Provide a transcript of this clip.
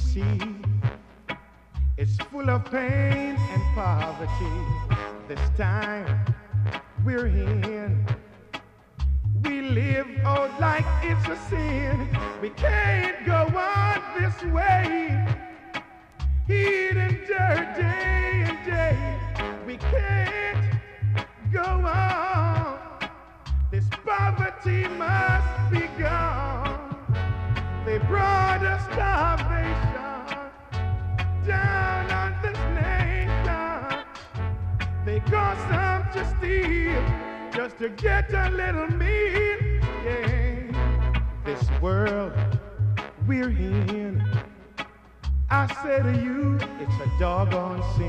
see, it's full of pain and poverty. This time we're in, we live out like it's a sin. We can't go on this way, heat and dirt day and day. We can't go on. This poverty must be gone. They brought us starvation down on this nation. They caused some to steal just to get a little meal. Yeah, this world we're in, I say to you, it's a doggone sin.